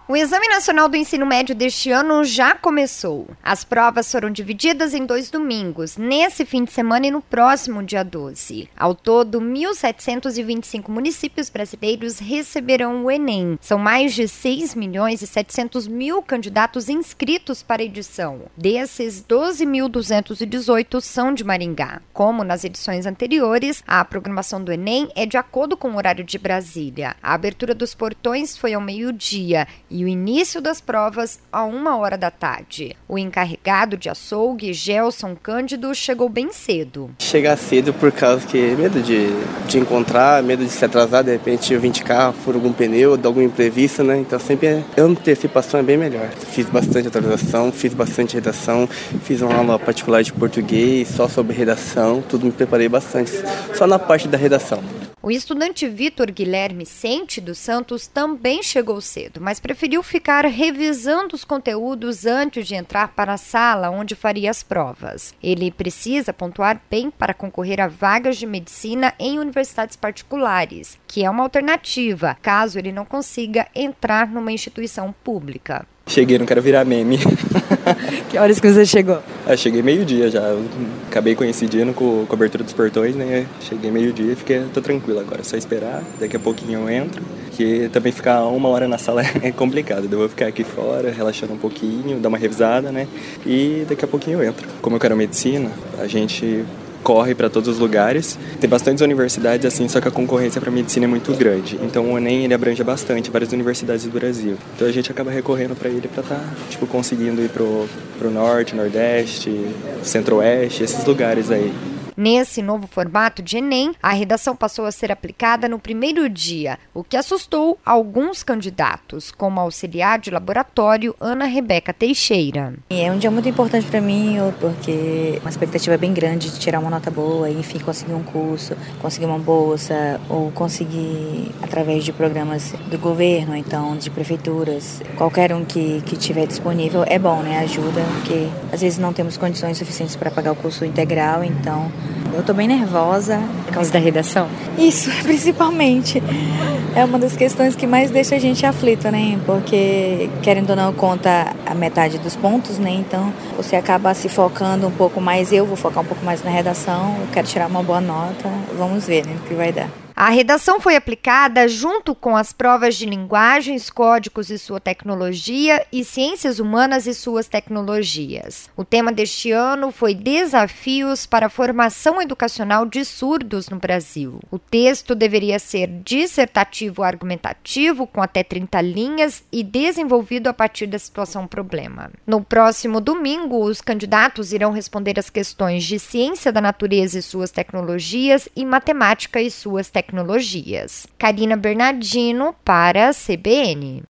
O Exame Nacional do Ensino Médio deste ano já começou. As provas foram divididas em 2 domingos, nesse fim de semana e no próximo dia 12. Ao todo, 1.725 municípios brasileiros receberão o Enem. São mais de 6.700.000 candidatos inscritos para a edição. Desses, 12.218 são de Maringá. Como nas edições anteriores, a programação do Enem é de acordo com o horário de Brasília. A abertura dos portões foi ao meio-dia e o início das provas a 1h da tarde. O encarregado de açougue, Gelson Cândido, chegou bem cedo. Chegar cedo por causa que medo de encontrar, medo de se atrasar, de repente eu vim de carro, furo algum pneu, de algum imprevisto, né? Então sempre a antecipação é bem melhor. Fiz bastante atualização, fiz bastante redação, fiz uma aula particular de português, só sobre redação, tudo me preparei bastante, só na parte da redação. O estudante Vitor Guilherme Sente dos Santos também chegou cedo, mas preferiu ficar revisando os conteúdos antes de entrar para a sala onde faria as provas. Ele precisa pontuar bem para concorrer a vagas de medicina em universidades particulares, que é uma alternativa, caso ele não consiga entrar numa instituição pública. Cheguei, não quero virar meme. Que horas que você chegou? Cheguei meio-dia já. Eu acabei coincidindo com a abertura dos portões, né? Cheguei meio-dia e tô tranquilo agora. Só esperar, daqui a pouquinho eu entro. Porque também ficar 1h na sala é complicado. Eu vou ficar aqui fora, relaxando um pouquinho, dar uma revisada, né? E daqui a pouquinho eu entro. Como eu quero medicina, a gente corre para todos os lugares. Tem bastantes universidades assim, só que a concorrência para medicina é muito grande. Então o Enem ele abrange bastante várias universidades do Brasil. Então a gente acaba recorrendo para ele para estar conseguindo ir pro norte, nordeste, centro-oeste, esses lugares aí. Nesse novo formato de Enem, a redação passou a ser aplicada no primeiro dia, o que assustou alguns candidatos, como a auxiliar de laboratório Ana Rebeca Teixeira. É um dia muito importante para mim, porque uma expectativa bem grande de tirar uma nota boa, enfim, conseguir um curso, conseguir uma bolsa, ou conseguir através de programas do governo, então de prefeituras. Qualquer um que tiver disponível é bom, né? Ajuda, porque às vezes não temos condições suficientes para pagar o curso integral, então eu tô bem nervosa. Por causa da redação? Isso, principalmente. É uma das questões que mais deixa a gente aflito, né? Porque, querendo ou não, conta a metade dos pontos, né? Então, você acaba se focando um pouco mais. Eu vou focar um pouco mais na redação. Eu quero tirar uma boa nota. Vamos ver, né? O que vai dar. A redação foi aplicada junto com as provas de linguagens, códigos e sua tecnologia e ciências humanas e suas tecnologias. O tema deste ano foi Desafios para a Formação Educacional de Surdos no Brasil. O texto deveria ser dissertativo argumentativo, com até 30 linhas e desenvolvido a partir da situação problema. No próximo domingo, os candidatos irão responder as questões de ciência da natureza e suas tecnologias e matemática e suas tecnologias. Karina Bernardino para a CBN.